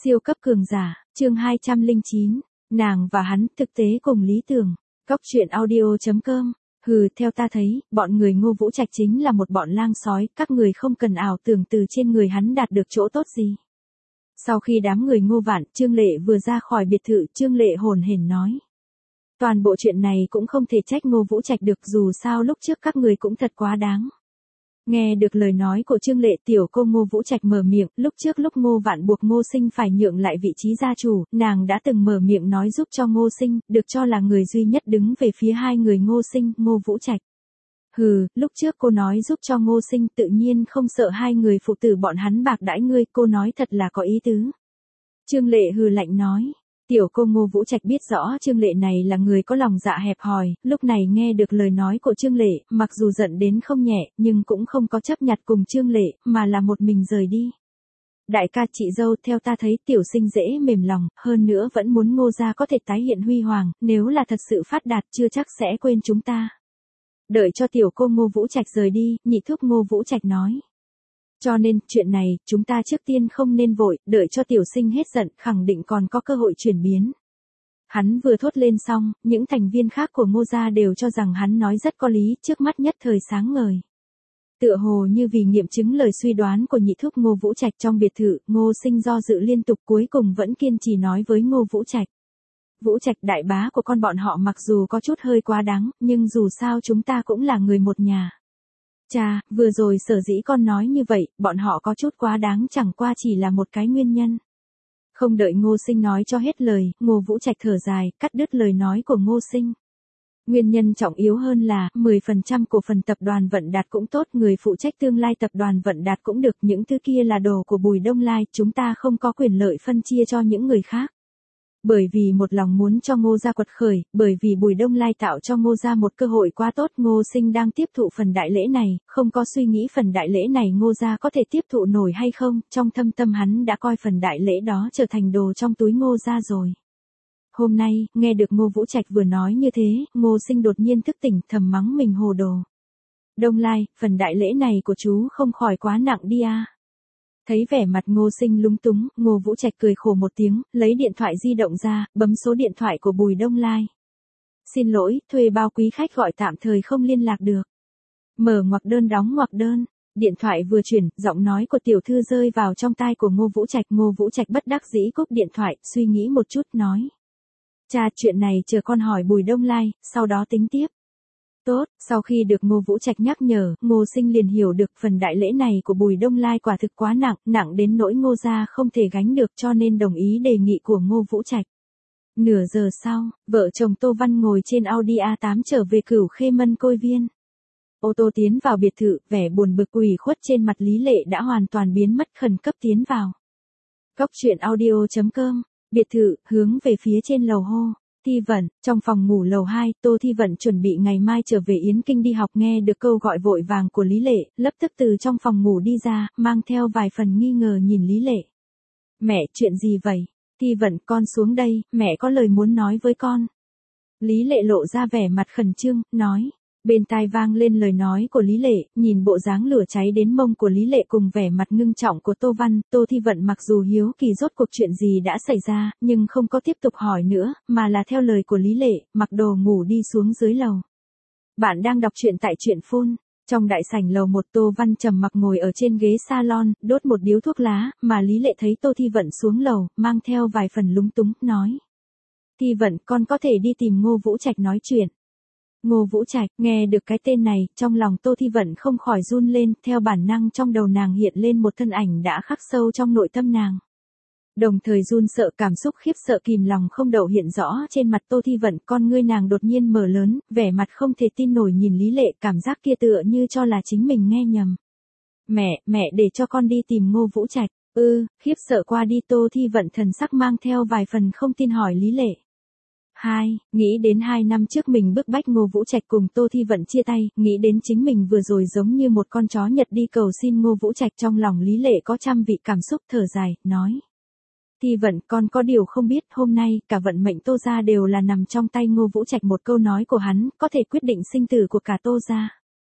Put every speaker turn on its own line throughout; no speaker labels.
Siêu cấp cường giả, chương 209, nàng và hắn, thực tế cùng lý tưởng. Góc truyện audio.com. Theo ta thấy, bọn người Ngô Vũ Trạch chính là một bọn lang sói, các người không cần ảo tưởng từ trên người hắn đạt được chỗ tốt gì. Sau khi đám người Ngô Vạn, Trương Lệ vừa ra khỏi biệt thự, Trương Lệ hồn hển nói. Toàn bộ chuyện này cũng không thể trách Ngô Vũ Trạch được, dù sao lúc trước các người cũng thật quá đáng. Nghe được lời nói của Trương Lệ, tiểu cô Ngô Vũ Trạch mở miệng, lúc trước lúc Ngô Vạn buộc Ngô Sinh phải nhượng lại vị trí gia chủ, nàng đã từng mở miệng nói giúp cho Ngô Sinh, được cho là người duy nhất đứng về phía hai người Ngô Sinh, Ngô Vũ Trạch. Lúc trước cô nói giúp cho Ngô Sinh, tự nhiên không sợ hai người phụ tử bọn hắn bạc đãi ngươi, cô nói thật là có ý tứ. Trương Lệ lạnh nói. Tiểu cô Ngô Vũ Trạch biết rõ Trương Lệ này là người có lòng dạ hẹp hòi, lúc này nghe được lời nói của Trương Lệ, mặc dù giận đến không nhẹ, nhưng cũng không có chấp nhặt cùng Trương Lệ, mà là một mình rời đi. Đại ca chị dâu, theo ta thấy tiểu sinh dễ mềm lòng, hơn nữa vẫn muốn Ngô gia có thể tái hiện huy hoàng, nếu là thật sự phát đạt chưa chắc sẽ quên chúng ta. Đợi cho tiểu cô Ngô Vũ Trạch rời đi, nhị thúc Ngô Vũ Trạch nói. Cho nên, chuyện này, chúng ta trước tiên không nên vội, đợi cho tiểu sinh hết giận, khẳng định còn có cơ hội chuyển biến. Hắn vừa thốt lên xong, những thành viên khác của Ngô gia đều cho rằng hắn nói rất có lý, trước mắt nhất thời sáng ngời. Tựa hồ như vì nghiệm chứng lời suy đoán của nhị thúc Ngô Vũ Trạch trong biệt thự, Ngô Sinh do dự liên tục cuối cùng vẫn kiên trì nói với Ngô Vũ Trạch. Vũ Trạch, đại bá của con bọn họ mặc dù có chút hơi quá đáng, nhưng dù sao chúng ta cũng là người một nhà. Cha, vừa rồi sở dĩ con nói như vậy, bọn họ có chút quá đáng, chẳng qua chỉ là một cái nguyên nhân. Không đợi Ngô Sinh nói cho hết lời, Ngô Vũ Trạch thở dài, cắt đứt lời nói của Ngô Sinh. Nguyên nhân trọng yếu hơn là, 10% cổ phần tập đoàn Vận Đạt cũng tốt, người phụ trách tương lai tập đoàn Vận Đạt cũng được, những thứ kia là đồ của Bùi Đông Lai, chúng ta không có quyền lợi phân chia cho những người khác. Bởi vì một lòng muốn cho Ngô gia quật khởi, bởi vì Bùi Đông Lai tạo cho Ngô gia một cơ hội quá tốt, Ngô Sinh đang tiếp thụ phần đại lễ này, không có suy nghĩ phần đại lễ này Ngô gia có thể tiếp thụ nổi hay không, trong thâm tâm hắn đã coi phần đại lễ đó trở thành đồ trong túi Ngô gia rồi. Hôm nay, nghe được Ngô Vũ Trạch vừa nói như thế, Ngô Sinh đột nhiên thức tỉnh, thầm mắng mình hồ đồ. Đông Lai, phần đại lễ này của chú không khỏi quá nặng đi à. Thấy vẻ mặt Ngô Sinh lúng túng, Ngô Vũ Trạch cười khổ một tiếng, lấy điện thoại di động ra, bấm số điện thoại của Bùi Đông Lai. Xin lỗi, thuê bao quý khách gọi tạm thời không liên lạc được. Mở ngoặc đơn đóng ngoặc đơn. Điện thoại vừa chuyển, giọng nói của tiểu thư rơi vào trong tai của Ngô Vũ Trạch. Ngô Vũ Trạch bất đắc dĩ cúp điện thoại, suy nghĩ một chút nói. Cha, chuyện này chờ con hỏi Bùi Đông Lai, sau đó tính tiếp. Tốt, sau khi được Ngô Vũ Trạch nhắc nhở, Ngô Sinh liền hiểu được phần đại lễ này của Bùi Đông Lai quả thực quá nặng, nặng đến nỗi Ngô gia không thể gánh được, cho nên đồng ý đề nghị của Ngô Vũ Trạch. Nửa giờ sau, vợ chồng Tô Văn ngồi trên Audi A8 trở về Cửu Khê Mân Côi Viên. Ô tô tiến vào biệt thự, vẻ buồn bực ủy khuất trên mặt Lý Lệ đã hoàn toàn biến mất, khẩn cấp tiến vào. Góc truyện audio.com, biệt thự, hướng về phía trên lầu hô. Thi Vận, trong phòng ngủ lầu 2, Tô Thi Vận chuẩn bị ngày mai trở về Yến Kinh đi học, nghe được câu gọi vội vàng của Lý Lệ, lập tức từ trong phòng ngủ đi ra, mang theo vài phần nghi ngờ nhìn Lý Lệ. Mẹ, chuyện gì vậy? Thi Vận, con xuống đây, mẹ có lời muốn nói với con. Lý Lệ lộ ra vẻ mặt khẩn trương, nói. Bên tai vang lên lời nói của Lý Lệ, nhìn bộ dáng lửa cháy đến mông của Lý Lệ cùng vẻ mặt ngưng trọng của Tô Văn, Tô Thi Vận mặc dù hiếu kỳ rốt cuộc chuyện gì đã xảy ra, nhưng không có tiếp tục hỏi nữa, mà là theo lời của Lý Lệ, mặc đồ ngủ đi xuống dưới lầu. Bạn đang đọc truyện tại truyện phun. Trong đại sảnh lầu 1, Tô Văn trầm mặc ngồi ở trên ghế salon, đốt một điếu thuốc lá, mà Lý Lệ thấy Tô Thi Vận xuống lầu, mang theo vài phần lúng túng, nói. Thi Vận, con có thể đi tìm Ngô Vũ Trạch nói chuyện. Ngô Vũ Trạch, nghe được cái tên này, trong lòng Tô Thi Vận không khỏi run lên, theo bản năng trong đầu nàng hiện lên một thân ảnh đã khắc sâu trong nội tâm nàng. Đồng thời run sợ, cảm xúc khiếp sợ kìm lòng không đậu hiện rõ trên mặt Tô Thi Vận, con ngươi nàng đột nhiên mở lớn, vẻ mặt không thể tin nổi nhìn Lý Lệ, cảm giác kia tựa như cho là chính mình nghe nhầm. Mẹ để cho con đi tìm Ngô Vũ Trạch. Khiếp sợ qua đi, Tô Thi Vận thần sắc mang theo vài phần không tin hỏi Lý Lệ. Nghĩ đến 2 năm trước mình bức bách Ngô Vũ Trạch cùng Tô Thi Vận chia tay, nghĩ đến chính mình vừa rồi giống như một con chó Nhật đi cầu xin Ngô Vũ Trạch, trong lòng Lý Lệ có trăm vị cảm xúc, thở dài, nói. Thi Vận, con có điều không biết, hôm nay, cả vận mệnh Tô gia đều là nằm trong tay Ngô Vũ Trạch, một câu nói của hắn, có thể quyết định sinh tử của cả Tô gia.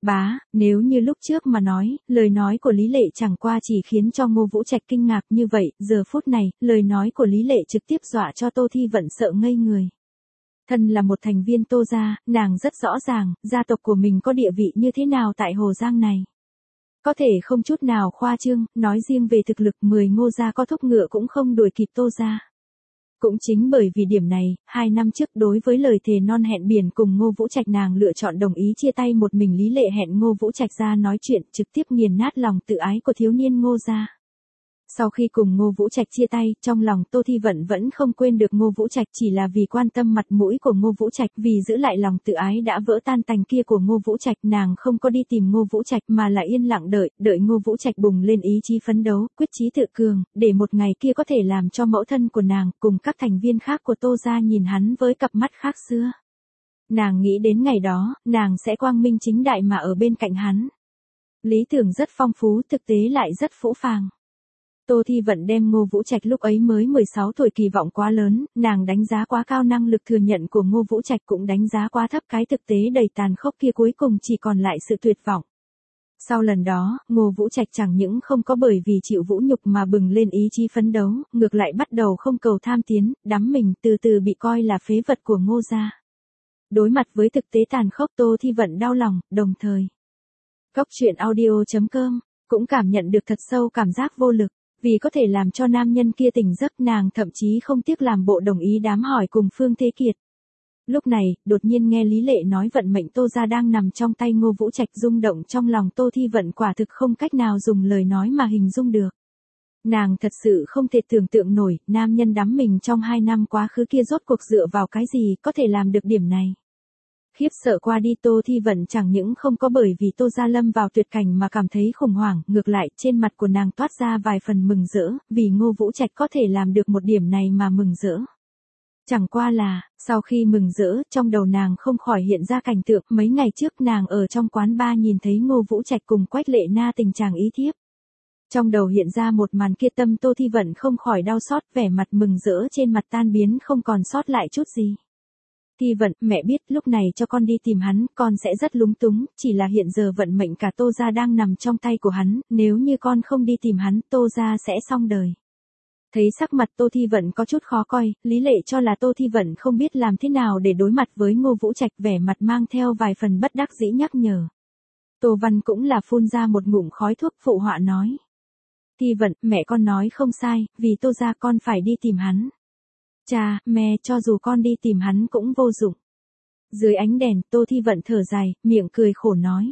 Bá, nếu như lúc trước mà nói, lời nói của Lý Lệ chẳng qua chỉ khiến cho Ngô Vũ Trạch kinh ngạc như vậy, giờ phút này, lời nói của Lý Lệ trực tiếp dọa cho Tô Thi Vận sợ ngây người. Thân là một thành viên Tô gia, nàng rất rõ ràng, gia tộc của mình có địa vị như thế nào tại Hồ Giang này. Có thể không chút nào khoa trương, nói riêng về thực lực 10 Ngô gia có thúc ngựa cũng không đuổi kịp Tô gia. Cũng chính bởi vì điểm này, 2 năm trước đối với lời thề non hẹn biển cùng Ngô Vũ Trạch nàng lựa chọn đồng ý chia tay một mình. Lý Lệ hẹn Ngô Vũ Trạch ra nói chuyện, trực tiếp nghiền nát lòng tự ái của thiếu niên Ngô gia. Sau khi cùng Ngô Vũ Trạch chia tay, trong lòng Tô Thi Vận vẫn không quên được Ngô Vũ Trạch, chỉ là vì quan tâm mặt mũi của Ngô Vũ Trạch, vì giữ lại lòng tự ái đã vỡ tan tành kia của Ngô Vũ Trạch, nàng không có đi tìm Ngô Vũ Trạch mà là yên lặng đợi Ngô Vũ Trạch bùng lên ý chí phấn đấu, quyết chí tự cường, để một ngày kia có thể làm cho mẫu thân của nàng cùng các thành viên khác của Tô gia nhìn hắn với cặp mắt khác xưa. Nàng nghĩ đến ngày đó, nàng sẽ quang minh chính đại mà ở bên cạnh hắn. Lý tưởng rất phong phú, thực tế lại rất phũ phàng. Tô Thi Vận đem Ngô Vũ Trạch lúc ấy mới 16 tuổi kỳ vọng quá lớn, nàng đánh giá quá cao năng lực thừa nhận của Ngô Vũ Trạch, cũng đánh giá quá thấp cái thực tế đầy tàn khốc kia, cuối cùng chỉ còn lại sự tuyệt vọng. Sau lần đó, Ngô Vũ Trạch chẳng những không có bởi vì chịu vũ nhục mà bừng lên ý chí phấn đấu, ngược lại bắt đầu không cầu tham tiến, đắm mình, từ từ bị coi là phế vật của Ngô gia. Đối mặt với thực tế tàn khốc, Tô Thi Vận đau lòng, đồng thời Góc truyện audio.com cũng cảm nhận được thật sâu cảm giác vô lực. Vì có thể làm cho nam nhân kia tỉnh giấc, nàng thậm chí không tiếc làm bộ đồng ý đám hỏi cùng Phương Thế Kiệt. Lúc này, đột nhiên nghe Lý Lệ nói vận mệnh Tô gia đang nằm trong tay Ngô Vũ Trạch, rung động trong lòng Tô Thi Vận quả thực không cách nào dùng lời nói mà hình dung được. Nàng thật sự không thể tưởng tượng nổi, nam nhân đắm mình trong 2 năm quá khứ kia rốt cuộc dựa vào cái gì có thể làm được điểm này. Khiếp sợ qua đi, Tô Thi Vận chẳng những không có bởi vì Tô gia lâm vào tuyệt cảnh mà cảm thấy khủng hoảng, ngược lại trên mặt của nàng toát ra vài phần mừng rỡ, vì Ngô Vũ Trạch có thể làm được một điểm này mà mừng rỡ. Chẳng qua là, sau khi mừng rỡ, trong đầu nàng không khỏi hiện ra cảnh tượng mấy ngày trước nàng ở trong quán bar nhìn thấy Ngô Vũ Trạch cùng Quách Lệ Na tình trạng ý thiếp. Trong đầu hiện ra một màn kia, tâm Tô Thi Vận không khỏi đau xót, vẻ mặt mừng rỡ trên mặt tan biến không còn sót lại chút gì. Thi Vận, mẹ biết lúc này cho con đi tìm hắn, con sẽ rất lúng túng, chỉ là hiện giờ vận mệnh cả Tô gia đang nằm trong tay của hắn, nếu như con không đi tìm hắn, Tô gia sẽ xong đời. Thấy sắc mặt Tô Thi Vận có chút khó coi, Lý Lệ cho là Tô Thi Vận không biết làm thế nào để đối mặt với Ngô Vũ Trạch, vẻ mặt mang theo vài phần bất đắc dĩ nhắc nhở. Tô Văn cũng là phun ra một ngụm khói thuốc, phụ họa nói. Thi Vận, mẹ con nói không sai, vì Tô gia con phải đi tìm hắn. Cha, mẹ, cho dù con đi tìm hắn cũng vô dụng. Dưới ánh đèn, Tô Thi Vận thở dài, miệng cười khổ nói.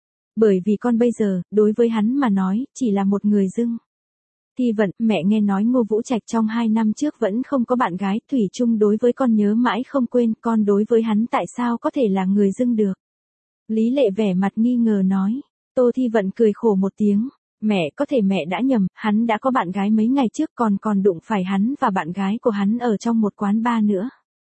Bởi vì con bây giờ, đối với hắn mà nói, chỉ là một người dưng. Thi Vận, mẹ nghe nói Ngô Vũ Trạch trong 2 năm trước vẫn không có bạn gái, thủy chung đối với con nhớ mãi không quên, con đối với hắn tại sao có thể là người dưng được. Lý Lệ vẻ mặt nghi ngờ nói. Tô Thi Vận cười khổ một tiếng. Mẹ, có thể mẹ đã nhầm, hắn đã có bạn gái mấy ngày trước, còn đụng phải hắn và bạn gái của hắn ở trong một quán bar nữa.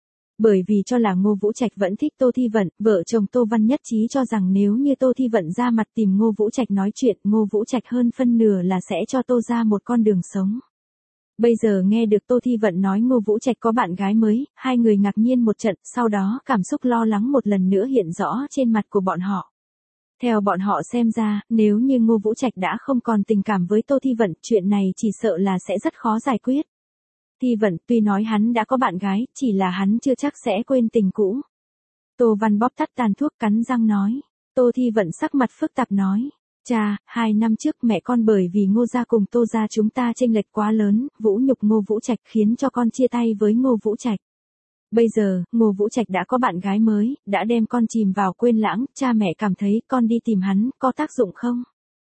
Bởi vì cho là Ngô Vũ Trạch vẫn thích Tô Thi Vận, vợ chồng Tô Văn nhất trí cho rằng nếu như Tô Thi Vận ra mặt tìm Ngô Vũ Trạch nói chuyện, Ngô Vũ Trạch hơn phân nửa là sẽ cho Tô ra một con đường sống. Bây giờ nghe được Tô Thi Vận nói Ngô Vũ Trạch có bạn gái mới, hai người ngạc nhiên một trận, sau đó cảm xúc lo lắng một lần nữa hiện rõ trên mặt của bọn họ. Theo bọn họ xem ra, nếu như Ngô Vũ Trạch đã không còn tình cảm với Tô Thi Vận, chuyện này chỉ sợ là sẽ rất khó giải quyết. Thi Vận, tuy nói hắn đã có bạn gái, chỉ là hắn chưa chắc sẽ quên tình cũ. Tô Văn bóp tắt tàn thuốc, cắn răng nói. Tô Thi Vận sắc mặt phức tạp nói. Cha, 2 năm trước mẹ con bởi vì Ngô gia cùng Tô gia chúng ta chênh lệch quá lớn, vũ nhục Ngô Vũ Trạch khiến cho con chia tay với Ngô Vũ Trạch. Bây giờ, Ngô Vũ Trạch đã có bạn gái mới, đã đem con chìm vào quên lãng, cha mẹ cảm thấy con đi tìm hắn, có tác dụng không?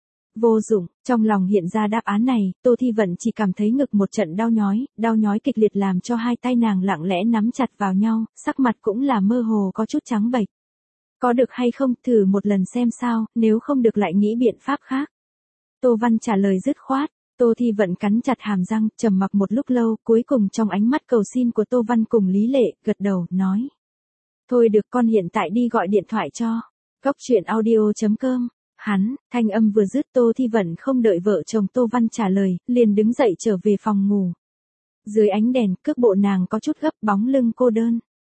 Vô dụng, trong lòng hiện ra đáp án này, Tô Thi Vận chỉ cảm thấy ngực một trận đau nhói kịch liệt làm cho hai tay nàng lặng lẽ nắm chặt vào nhau, sắc mặt cũng là mơ hồ có chút trắng bệch. Có được hay không, thử một lần xem sao, nếu không được lại nghĩ biện pháp khác. Tô Văn trả lời dứt khoát. Tô Thi Vận cắn chặt hàm răng, trầm mặc một lúc lâu, cuối cùng trong ánh mắt cầu xin của Tô Văn cùng Lý Lệ, gật đầu, nói. Thôi được, con hiện tại đi gọi điện thoại cho. Góc truyện audio.com. Hắn, thanh âm vừa dứt, Tô Thi Vận không đợi vợ chồng Tô Văn trả lời, liền đứng dậy trở về phòng ngủ. Dưới ánh đèn, cước bộ nàng có chút gấp, bóng lưng cô đơn.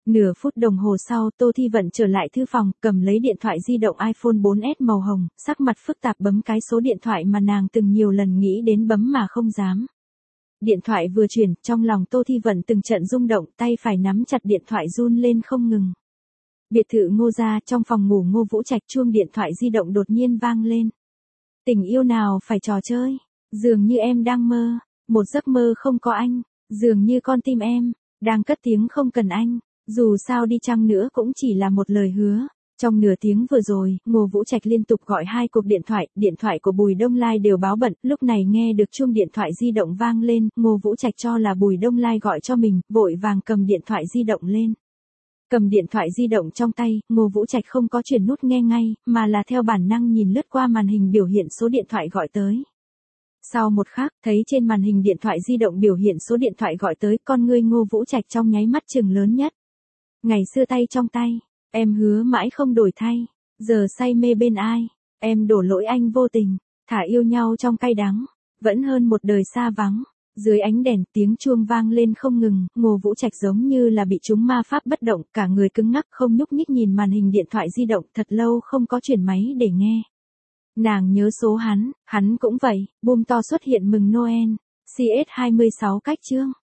Nửa phút đồng hồ sau, Tô Thi Vận trở lại thư phòng, cầm lấy điện thoại di động iPhone 4S màu hồng, sắc mặt phức tạp bấm cái số điện thoại mà nàng từng nhiều lần nghĩ đến bấm mà không dám. Điện thoại vừa chuyển, trong lòng Tô Thi Vận từng trận rung động, tay phải nắm chặt điện thoại run lên không ngừng. Biệt thự Ngô gia, trong phòng ngủ Ngô Vũ Trạch, chuông điện thoại di động đột nhiên vang lên. Tình yêu nào phải trò chơi, dường như em đang mơ, một giấc mơ không có anh, dường như con tim em đang cất tiếng không cần anh, dù sao đi chăng nữa cũng chỉ là một lời hứa. Trong nửa tiếng vừa rồi, Ngô Vũ Trạch liên tục gọi 2 cuộc điện thoại của Bùi Đông Lai đều báo bận, lúc này nghe được chuông điện thoại di động vang lên, Ngô Vũ Trạch cho là Bùi Đông Lai gọi cho mình, vội vàng cầm điện thoại di động lên. Cầm điện thoại di động trong tay, Ngô Vũ Trạch không có chuyển nút nghe ngay, mà là theo bản năng nhìn lướt qua màn hình biểu hiện số điện thoại gọi tới. Sau một khắc, thấy trên màn hình điện thoại di động biểu hiện số điện thoại gọi tới, con ngươi Ngô Vũ Trạch trong nháy mắt chừng lớn nhất. Ngày xưa tay trong tay, em hứa mãi không đổi thay, giờ say mê bên ai, em đổ lỗi anh vô tình, thả yêu nhau trong cay đắng, vẫn hơn một đời xa vắng. Dưới ánh đèn, tiếng chuông vang lên không ngừng, Ngô Vũ Trạch giống như là bị trúng ma pháp bất động, cả người cứng ngắc không nhúc nhích nhìn màn hình điện thoại di động, thật lâu không có chuyển máy để nghe. Nàng nhớ số hắn cũng vậy, boom to xuất hiện mừng Noel, CS26 cách chương.